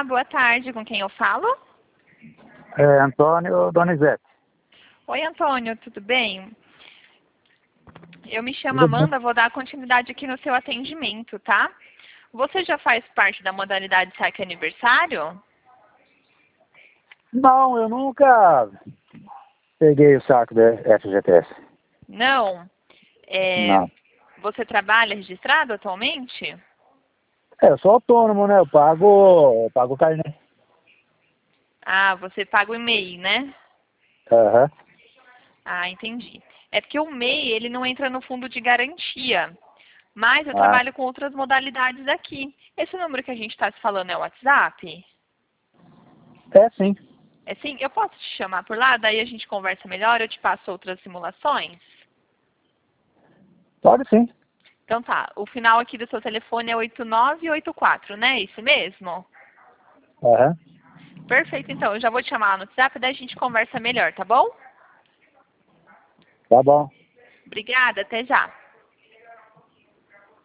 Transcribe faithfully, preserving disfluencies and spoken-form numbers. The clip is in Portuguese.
boa tarde. Com quem eu falo? É Antônio Donizete. Oi, Antônio, tudo bem? Eu me chamo Tudo bem? Amanda, vou dar continuidade aqui no seu atendimento, tá? Você já faz parte da modalidade Saque Aniversário? Não, eu nunca peguei o saco da F G T S. Não. É, Não. você trabalha registrado atualmente? É, eu sou autônomo, né? Eu pago, eu pago o carnê. Ah, você paga o e-mail, né? Aham. Ah, entendi. É porque o M E I, ele não entra no fundo de garantia. Mas eu Ah, trabalho com outras modalidades aqui. Esse número que a gente está se falando é o WhatsApp? é sim. É sim? Eu posso te chamar por lá? Daí a gente conversa melhor, eu te passo outras simulações? Pode sim. Então tá, o final aqui do seu telefone é oito nove oito quatro, né? Isso mesmo? Aham. Perfeito, então. Eu já vou te chamar lá no WhatsApp, daí a gente conversa melhor, tá bom? Tá bom. Obrigada, até já.